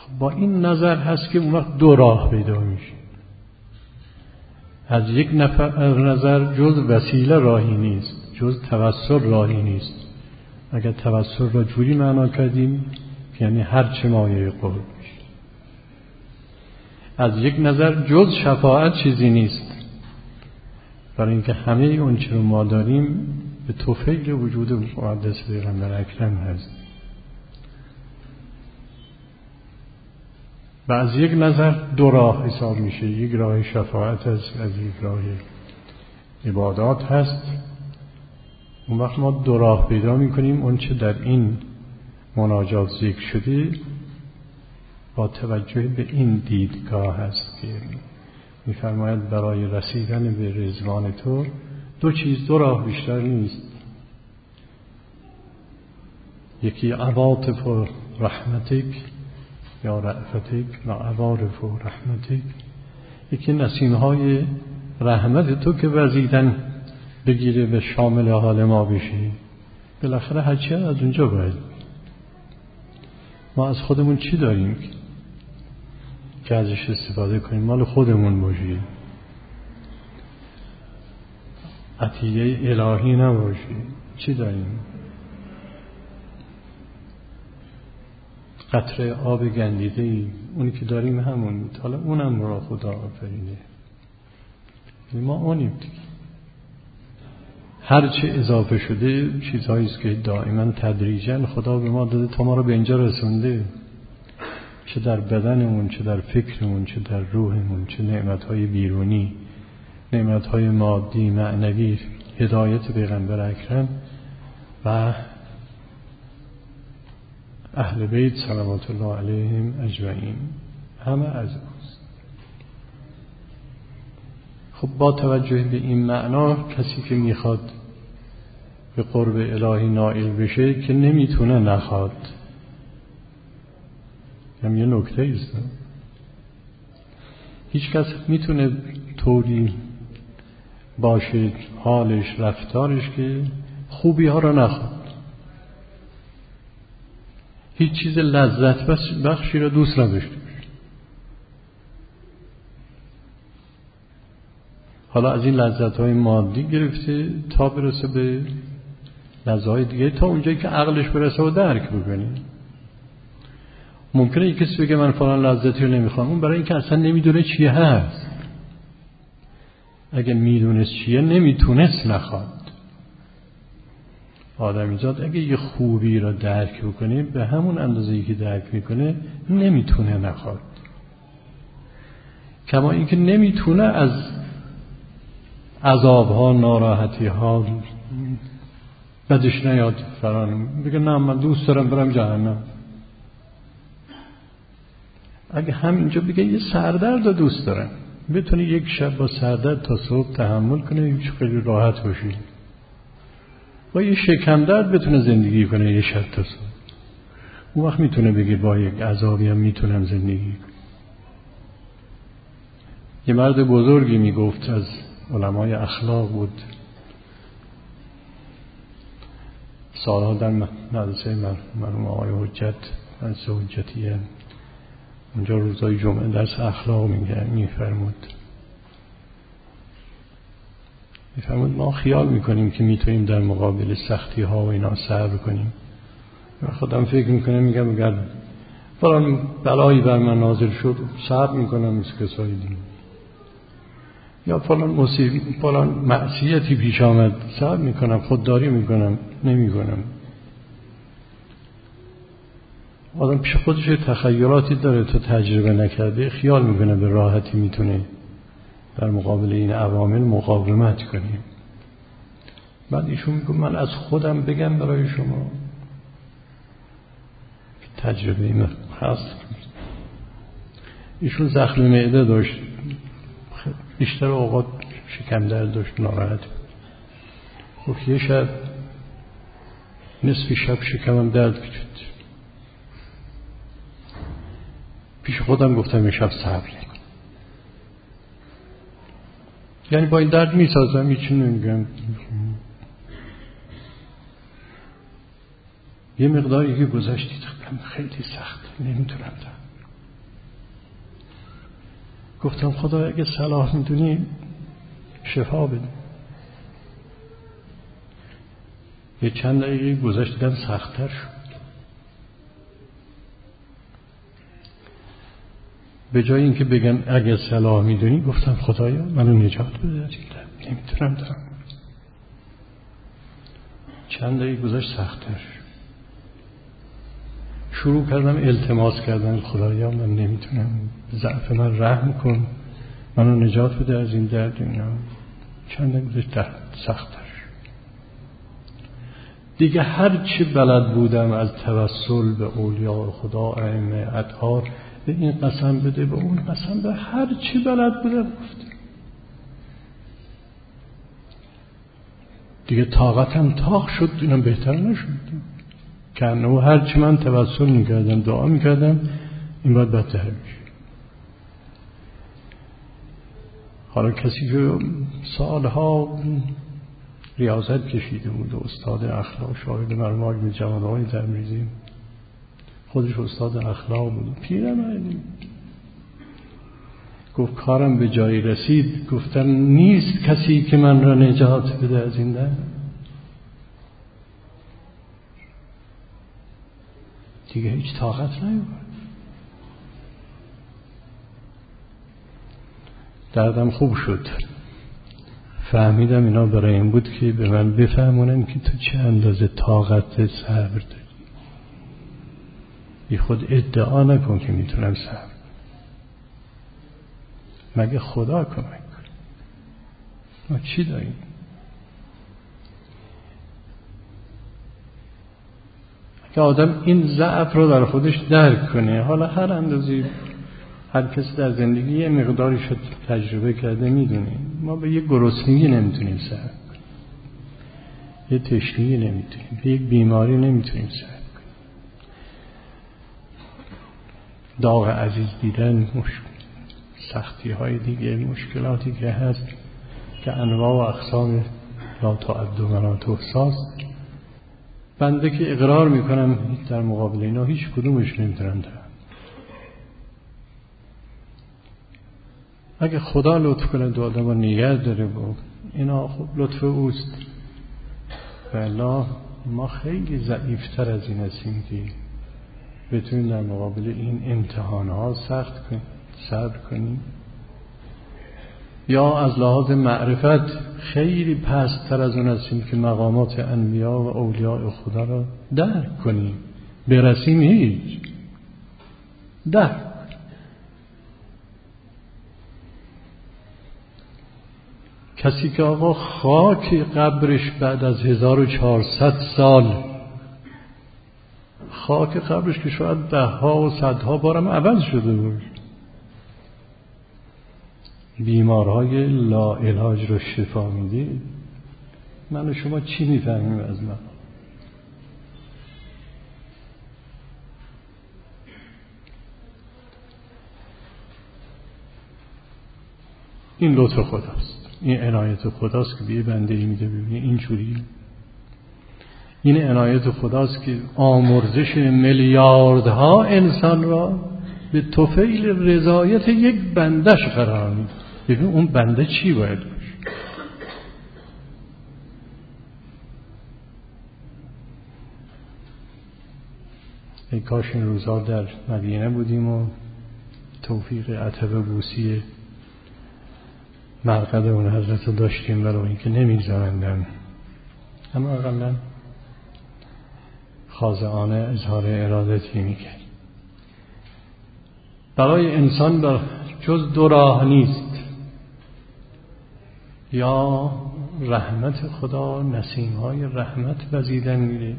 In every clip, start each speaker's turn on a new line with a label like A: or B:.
A: با این نظر هست که اون وقت دو راه پیدا میشه. از یک نظر جز وسیله راهی نیست، جز توسل راهی نیست. اگر توسل را جوری معنا کردیم یعنی هر چه مایه قرب میشه. از یک نظر جز شفاعت چیزی نیست، برای اینکه همه اون چه رو ما داریم به توفیق وجود مقدس پیغمبر اکرم هست. و از یک نظر دو راه حساب میشه، یک راه شفاعت هست، از یک راه عبادات هست. اون وقت ما دو راه پیدا میکنیم. اون چه در این مناجات ذکر شده با توجه به این دیدگاه هست که میفرماید برای رسیدن به رضوان تو دو چیز، دو راه بیشتر نیست. یکی عواطف و رحمتک یا رأفتک و عوارف و رحمتک، یکی نسیم‌های رحمت تو که وزیدن بگیره به شامل حال ما بشی. بالاخره هرچی از اونجا باید. ما از خودمون چی داریم که ازش استفاده کنیم؟ مال خودمون باشی، عطیه الهی نباشی. چی داریم؟ قطره آب گندیده ای، اونی که داریم همون. حالا اونم را خدا آفریده، ما اونیم دیگه. هر چه اضافه شده چیزهایی است که دائما تدریجا خدا به ما داده تا ما رو به اینجا رسونده، چه در بدنمون، چه در فکرمون، چه در روحمون، چه نعمتهای بیرونی، نعمتهای مادی، معنوی، هدایت پیغمبر اکرم و اهل بیت صلوات الله علیهم اجمعین، همه از اوست. خب با توجه به این معنا کسی که میخواد به قرب الهی نائل بشه که نمیتونه نخواد. هم یه نکته ایست. هیچ کس میتونه طوری باشه حالش، رفتارش که خوبی ها رو نخواد. هیچ چیز لذت بخشی رو دوست نداشته باشه. حالا از این لذت‌های مادی گرفته تا برسه به لذت‌های دیگه، تا اونجایی که عقلش برسه و درک بکنه. ممکنه یک کسی بگه من فلان لذتی رو نمیخوام، اون برای اینکه اصلا نمیدونه چیه هست. اگه میدونست چیه نمیتونست نخواد. آدمیزاد اگه یه خوبی رو درک بکنه به همون اندازه‌ای که درک میکنه نمیتونه نخواد. کما اینکه نمیتونه از عذابها، ناراحتی‌ها بدش نیاد فران بگه نه من دوست دارم برم جهنم. اگه همینجا بگه یه سردرد رو دوست دارم، بتونه یک شب با سردرد تا صبح تحمل کنه، خیلی راحت باشی. با یه شکم درد بتونه زندگی کنه یه شب تا صبح، اون وقت میتونه بگه با یک عذابی هم میتونم زندگی کنم. یه مرد بزرگی میگفت، از علمای اخلاق بود، سالها در مدرسه مرحوم آقای حجت، مدرسه حجتیه، اونجا روزای جمعه درس اخلاق میفرمود ما خیال میکنیم که میتونیم در مقابل سختی ها و اینا صبر کنیم. و خودم فکر میکنم میگم اگر فلان بلایی بر من نازل شد صبر میکنم مثل کسای دیگه، یا فلان معصیتی پیش آمد صبر میکنم، خودداری میکنم نمیکنم. آدم پیش خودش تخیلاتی داره، تو تجربه نکرده، خیال میکنه به راحتی میتونه در مقابل این عوامل مقاومت کنیم. بعد ایشون میگه من از خودم بگم برای شما تجربه این هست. ایشون زخم معده داشت، بیشتر اوقات شکم درد داشت، ناراحت بود. و یه شب نصف شب شکمم درد کشید. پیش خودم گفتم این شب صبر نکنم، یعنی با این درد میسازم، هیچی نمیگم. یه مقداری که گذشت دیدم خیلی سخت، نمیتونم گفتم خدا اگه صلاح میدونی شفا بده. یه چند دقیقه گذشت دیدم سخت‌تر شد. به جای اینکه بگم اگه صلاح میدونی گفتم خدایا منو نجات بده از این نمیتونم دارم. چند دقیقه گذشت سخت‌تر شد. شروع کردم التماس کردن خدایا من نمیتونم، ضعف من رحم کن، منو نجات بده از این درد. اینا چند دقیقه گذشت سخت‌تر شد. دیگه هر چی بلد بودم از توسل به اولیاء خدا، ائمه، اطهار، به این قسم بده به اون قسم بده، هر چی بلد بودم گفتم. دیگه طاقتم تاق شد، اینم بهتر نشد. کنه هر چی من توسل میکردم دعا میکردم این باید بدتر میشه. حالا کسی که سالها ریاضت کشیده بود، استاد اخلاق، شاهد مرماگ جوانهای تبریزی، خودش استاد اخلاق بود، پیرمردی، گفت کارم به جایی رسید، گفتم نیست کسی که من را نجات بده از این درد. دیگه هیچ طاقت نیومد. دردم خوب شد. فهمیدم اینا برای این بود که به من بفهمونن که تو چه اندازه طاقت صبر داری. بی خود ادعا نکن که میتونم صبر. مگه خدا کمک کنه؟ ما چی داریم؟ که آدم این ضعف رو در خودش درک کنه، حالا هر اندازی هر کسی در زندگی یه مقداری شد تجربه کرده میدونه. ما به یه گرسنگی نمیتونیم صبر کنیم، یه تشنگی نمیتونیم، به یک بیماری نمیتونیم صبر کنیم. داغ عزیز دیدن، سختی های دیگه، مشکلاتی که هست که انواع و اقسام لا تعد ولا تحصی، بنده که اقرار میکنم در مقابل اینا هیچ کدومش نمیتونم دارم. اگه خدا لطف کنه دو آدم رو نگه داره با اینا، خب لطف اوست. والله ما خیلی ضعیفتر از این هستیم که بتونیم در مقابل این امتحانها سخت کنیم، صبر کنیم، یا از لحاظ معرفت خیلی پست‌تر از اون هستیم که مقامات انبیا و اولیاء خدا را درک کنیم، برسیم هیچ درک. کسی که آقا خاک قبرش بعد از 1400 سال، خاک قبرش که شاید ده‌ها و صدها بارم عوض شده بود، بیمارهای لا علاج رو شفا میده، من و شما چی میفهمیم از من؟ این لطف خداست، این عنایت خداست که به بنده ای میده. ببینید اینجوری، این عنایت خداست که آمرزش میلیاردها انسان را به طفیل رضایت یک بندش قرار میده. ببین اون بنده چی باید باشه؟ ای کاش این روزا در مدینه بودیم و توفیق عتبه بوسی مرقد اون حضرت رو داشتیم، برای اینکه نمیذارندن، اما اقلا خاضعانه اظهار ارادتی میکرد. برای انسان جز دو راه نیست، یا رحمت خدا، نسیم‌های رحمت وزیدن میره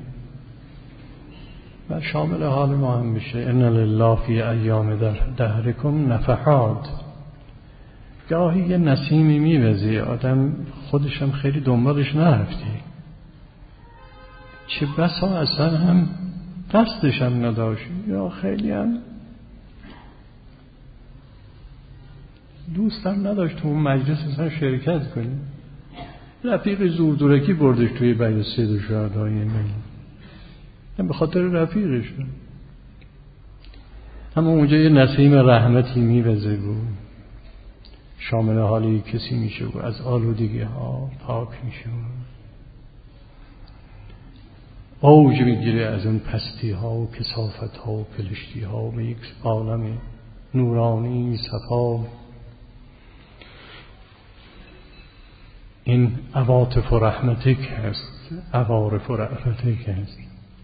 A: و شامل حال ما هم بشه. ان لله فی ایام دهرکم نفحات. گاهی یه نسیمی میوزه آدم خودشم خیلی دنبالش نرفته، چه بسا اصلا هم قصدشم نداشت، یا خیلی هم دوستم نداشت تو اون مجلس اصلا شرکت کنیم. رفیق زوردورکی بردش توی بیعت سید شهدای من به خاطر رفیقش، اما اونجا یه نسیم رحمتی میوزه بود. شامل حال کسی میشه و از آلودگی ها پاک میشه، اوج میگیره از اون پستی ها و کثافت ها و پلشتی ها به یک عالم نورانی صفا. این عواطف و رحمتک هست، عوارف و رأفتک هست.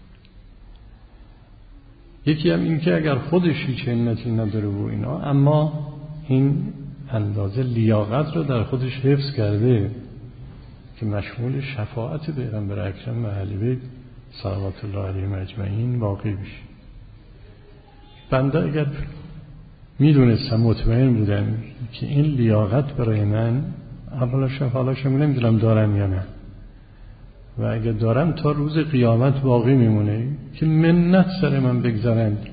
A: یکی هم این که اگر خودش هیچ همتی نداره و اینا، اما این اندازه لیاقت رو در خودش حفظ کرده که مشمول شفاعت پیغمبر اکرم و اهل بیت صلوات الله علیهم اجمعین واقع بشه. بنده اگر میدونستم، مطمئن بودم که این لیاقت برای من حالاشم نمیدونم دارم یا نه، و اگر دارم تا روز قیامت باقی میمونه که منت سر من بگذارند،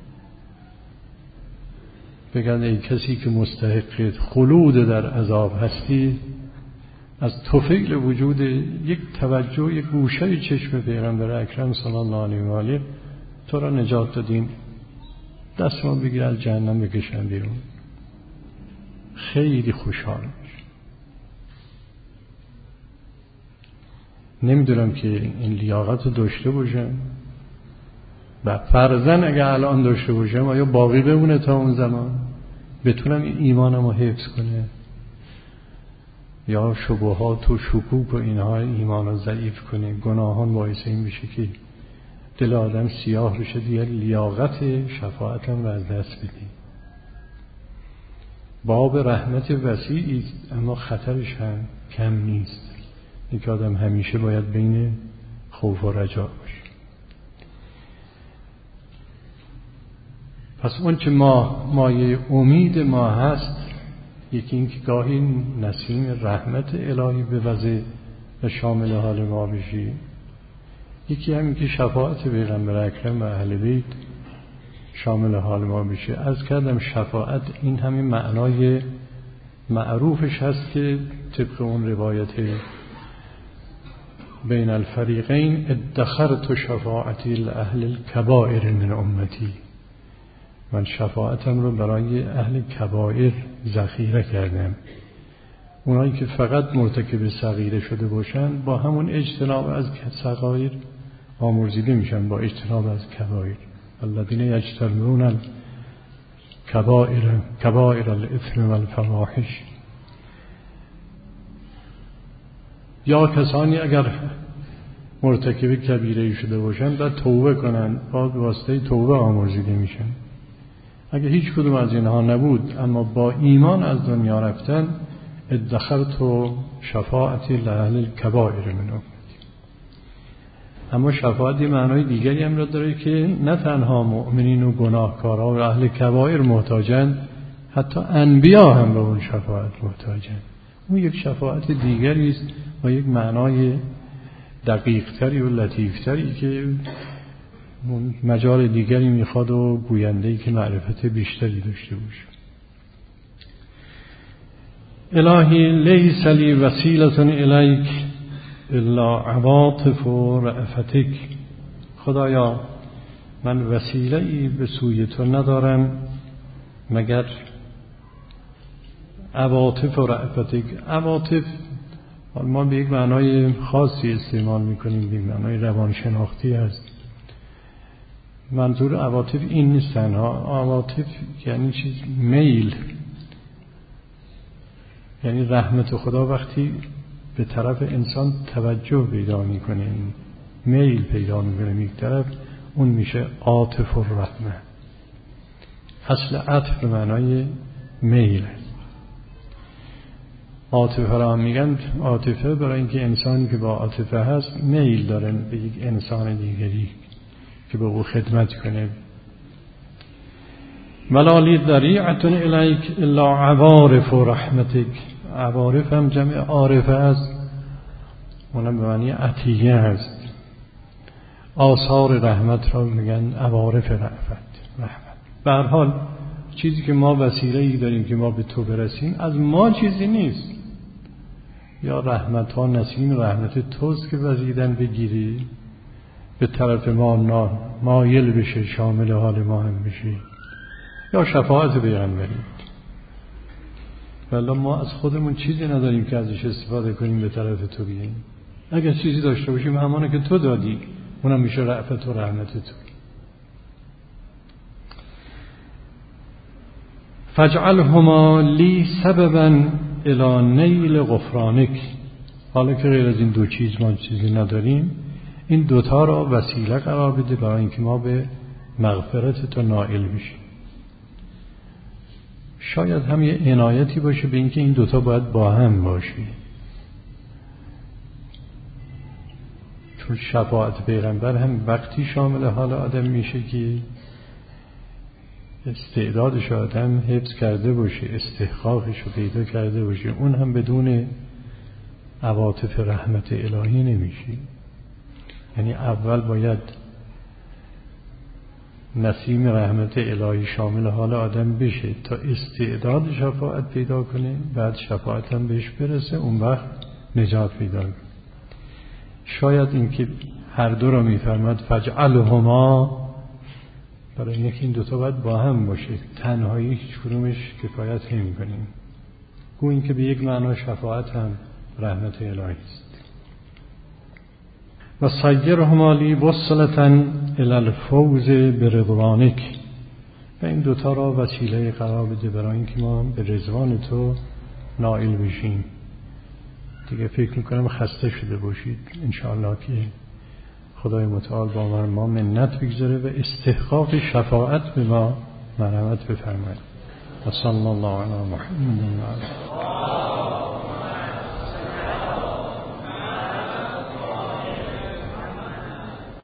A: بگن ای کسی که مستحق خلود در عذاب هستی، از طفیل وجود یک توجه، یک گوشه چشم پیغمبر اکرم صلی الله علیه و آله تو را نجات دادیم، دست ما بگیر از جهنم بکشن بیرون، خیلی خوشحال میشه. نمیدونم که این لیاقت رو داشته باشم و فرضاً اگه الان داشته باشم آیا باقی بمونه تا اون زمان بتونم ایمانم رو حفظ کنه، یا شبهات و شکوک و اینها ایمان رو ضعیف کنه، گناهان باعث این بشه که دل آدم سیاه بشه، دیگه لیاقت شفاعتم رو از دست بدی. باب رحمت وسیعی است اما خطرش هم کم نیست. یک آدم همیشه باید بین خوف و رجا باشه. پس اون که مایه امید ما هست، یکی این که گاهی نسیم رحمت الهی بوزه و شامل حال ما بشی، یکی همین که شفاعت پیغمبر اکرم و اهل بیت شامل حال ما بشه. از کردم شفاعت این همین معنای معروفش هست که طبق اون روایت بین الفریقین ادخرت شفاعتی لأهل الكبائر من امتی، من شفاعتم رو برای اهل کبائر ذخیره کردم. اونایی که فقط مرتکب صغیره شده باشن با همون اجتناب از صغائر آمرزیده میشن، با اجتناب از کبائر. الذین یجتنبون کبائر الاثم والفواحش. یا کسانی اگر مرتکب کبیره شده باشن و توبه کنن، با واسطه توبه آمرزیده میشن. اگه هیچ کدوم از اینها نبود اما با ایمان از دنیا رفتن، ادخرت شفاعتی لأهل الكبائر من امتی. اما شفاعت یه معنای دیگری هم را داره که نه تنها مؤمنین و گناهکارا و اهل کبائر محتاجن، حتی انبیا هم به اون شفاعت محتاجن. اون یک شفاعت دیگری است و یک معنای دقیقتری و لطیفتری که مجال دیگری میخواد و گوینده‌ای که معرفت بیشتری داشته باشه. الهی لیس لی وسیلة الیک الا عواطف و رأفتک. خدایا من وسیله‌ای به سوی تو ندارم مگر عواطف و رأفتک. عواطف ما به یک معنای خاصی استعمال میکنیم، به معنای روانشناختی هست. منظور عواطف این نیستن. عواطف یعنی چیز میل، یعنی رحمت خدا وقتی به طرف انسان توجه پیدا میکنه، میل پیدا میکنه یک طرف، اون میشه عاطف الرحمه. اصل عطف به معنای میل است. عاطفه را هم میگن عاطفه برای اینکه انسانی که با عاطفه هست میل داره به یک انسان دیگری که به او خدمت کنه. ولالی ذریعة الیک الا عوارف رحمتک. عوارف هم جمع عارفه است، اونم به معنی عطیه هست. آثار رحمت را میگن عوارف رحمت. به هر حال چیزی که ما وسیله‌ای داریم که ما به تو برسیم از ما چیزی نیست. یا رحمت ها نسیم رحمت توست که وزیدن بگیری به طرف ما مایل بشه، شامل حال ما هم بشه، یا شفاعت پیغمبری. ولی ما از خودمون چیزی نداریم که ازش استفاده کنیم به طرف تو بیاییم. اگر چیزی داشته باشیم همانه که تو دادی، اونم میشه رأفت و رحمت تو. فاجعلهما لی سببا الی نیل غفرانک. حالا که غیر از این دو چیز ما چیزی نداریم، این دوتا را وسیله قرار بده برای اینکه ما به مغفرت تو نائل بشیم. شاید هم یه عنایتی باشه به اینکه این دوتا باید با هم باشه، چون شفاعت پیغمبر هم وقتی شامل حال آدم میشه که استعدادش آدم حفظ کرده باشه، استحقاقش رو پیدا کرده باشه، اون هم بدون عواطف رحمت الهی نمیشه. یعنی اول باید نسیم رحمت الهی شامل حال آدم بشه تا استعداد شفاعت پیدا کنه، بعد شفاعت هم بهش برسه، اون وقت نجات پیدا کنه. شاید اینکه هر دو را میفرماد فاجعلهما، برای اینکه این دوتا باید با هم باشه، تنهایی هیچ کدومش کفایت نمی‌کنه. گو این که به یک معنا شفاعت هم رحمت الهی است. و سیرهما لی وصلة الی الفوز برضوانک. و این دوتا را وسیله قرار بده برای اینکه ما به رضوان تو نائل بشیم. دیگه فکر میکنم خسته شده باشید. انشاءالله که خدای متعال با ما منت بگذاره و استحقاق شفاعت به ما مرحمت بفرماید. و صلی الله علی محمد و علی